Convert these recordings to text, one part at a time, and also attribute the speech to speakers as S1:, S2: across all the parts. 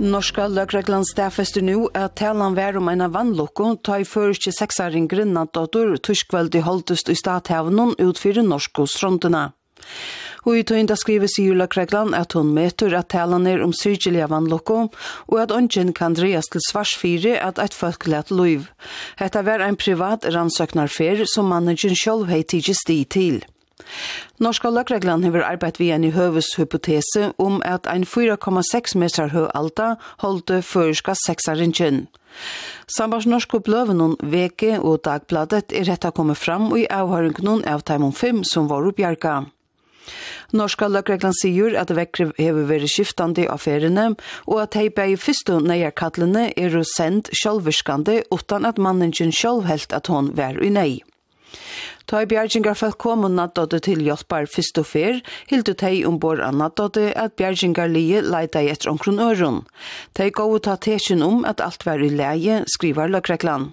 S1: Norska løgreglan stafester nu at talan vær om en vannlokko ta i først 6-åring Grønlandsdatter tyskveldig holdest i stathavnen utfyrir norsko strondene. Og i tøynda skriver sier løgreglan at hun meter at talan om syrgelige vannlokko og at ongen kan dreas til svarsfire at et folk let lov. Hetta var en privat rannsøknarfer som managen sjølv hei tidsi sti til. Norska løgreglan hever arbeidt via en høveshypotese om at en 4,6 meter høy alta holdt førska 6-åringen. Sambars norsk oppløvenen Veke og Dagbladet retta kommet fram og i avhøringen av Taimon 5 som var oppbjerga. Norska løgreglan sier at vekkre hever vært skiftande av feriene, og at heipa i første nøyarkattlene sendt sjølvirskande utan at mannen sjølv helt at hon var i nei. Ta i bjergingarfolk kom og nattåtte til hjelpar fyrst og fer, hildu tei ombord av nattåtte at bjergingarlige leita i etter omkron øron. Tei gå og ta tesjen at alt var i leie, skriver løgreglan.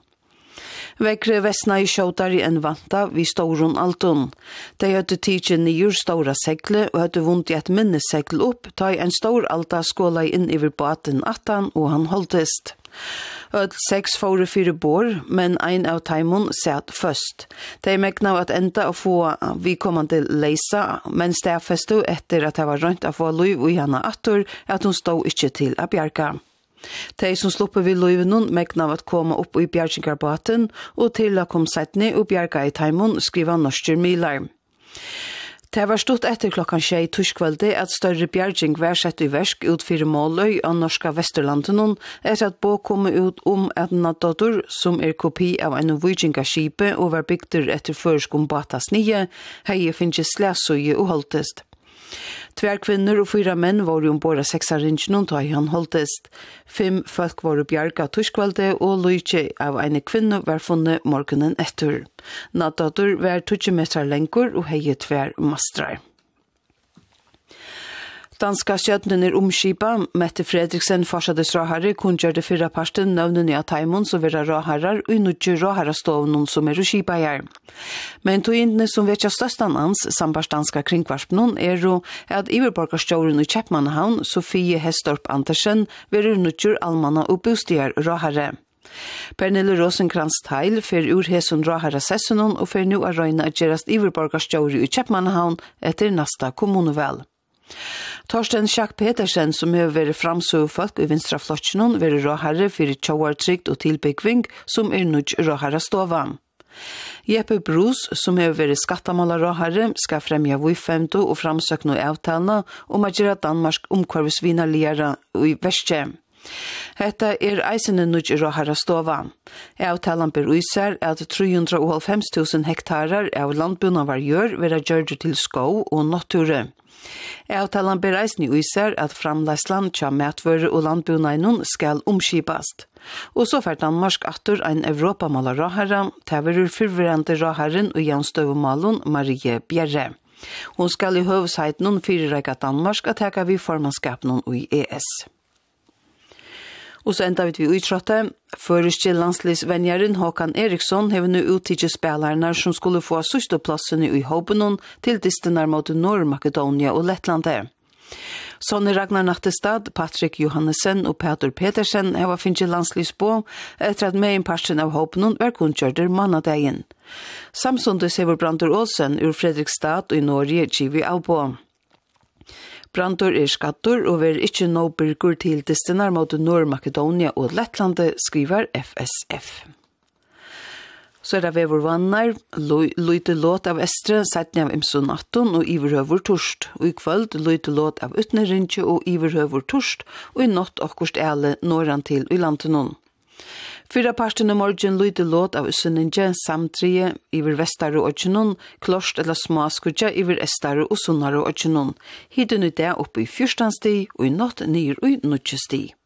S1: Vekre vestna i sjåtar enn vanta vi ståron altun. De høtte tidsin nyer stora segle og høtte vondt i et minnesegl opp, ta i en stor alta skåla inn iver baten 18 og han holdtest. Öll 6 fóru fyrir bor, men ein av Taimon satt først. De megna at enda å få vidkommande leisa, men stafestu etter at det var rønt å få lov i henne attor, at hun stod ikke til å bjerga. De som sluppe vid loven megna at komme opp i bjergingarbaten, og til å komme settene og bjerga i Taimon, skriva norsker milar. Det var stått etter klokkan 6 tyskveldet at større bjerging var sett i versk utfyrir Måløy av norska Vesterlanden etter at bå kom ut at Nattåtter, som kopi av en Norwegian-skipe og var bygder etter førskom Batas 9, hei finnes slæsøye og holdtest. 2 kvinner og 4 menn var ombord av 6-åringen da han holdtest. 5 folk var bjerga tyskveldet og lykje av en kvinne var funnet morgenen etter. Nattåtter var 20 meter lenger og hei 2 mastrar. Danska skjøtnen omskipa, Mette Fredriksen forsades råherre, kunngjørte 4 parten nøvnene av Taimon som vil råherrer, og nødje råherrestovnen som skipa her. Men togjentene som vet størstan ans, sambars danska kringkvarspnen, at Iverborgarstjåren i Kjeppmannhavn, Sofie Hestorp Andersen, vil nødje almanna og bostier råherre. Pernille Rosenkrantz-Teil fer ur hesun råherresessunen og fer nu å røyne at gerast Iverborgarstjåren i Kjeppmannhavn etter nasta kommunevel. Torsten Schack Petersen, som har vært framsøgfolk i Vinstraflottsjonen, vært råherre for tjauartrykt og tilbyggving, som nødj råherrestova. Jeppe Brus, som har vært skattamaler råherre, skal fremja vifemto og framsøkne avtalene om å gjøre Danmark omkvarvsvinnerligere i Vestje. Hetta eisene nødj råherrestova. Avtalen ber uiser at 350.000 hektarer av landbunna var gjør være gjørd til skov og nature. Avtalen ber eisne uiser at framleisland tja matvøre og landbunainon skal omskipast. Og så fer Danmark atter ein Europamaler råherre, taverur fyrverande råherren og jaunstøvumalen Marie Bjerre. Hun skal i høvesheiten fyrirreika Danmark at heka vi formannskapen i ES. Og så enda vi utrådte. Føreste landslisvenjeren Håkan Eriksson har nu uttidget spillerne som skulle få søsterplassene i Håbenon til distener mot Nord-Makedonia og Lettlande. Sonny Ragnar Nattestad, Patrik Johannesen og Peter Petersen har finnet landslisbå etter at meinparten av Håbenon var kunnkjørter mannadegen. Samtidig ser Brandur Olsen ur Fredrikstad og i Norge givet av på. Brandur skattur og ver ikkje no byrgur til distenar mot Nord-Makedonia og Lettlande, skriver FSF. Så det vever vannar, løyte låt av Estre, settning av Imsun 18 og Iverhøver Torst, og i kvöld løyte låt av Utnerinkje og Iverhøver Torst, og i natt okkurst ele norran til i lantenon. 4 parten morgen løyte låt av Usunninje, Samtrie, iver Vestare og Øtjenon, Klost eller Smaskudja, iver Estare og Sunnare og Øtjenon. Hiden i det oppe i 14. sti, og i natt nyr og i 9. sti.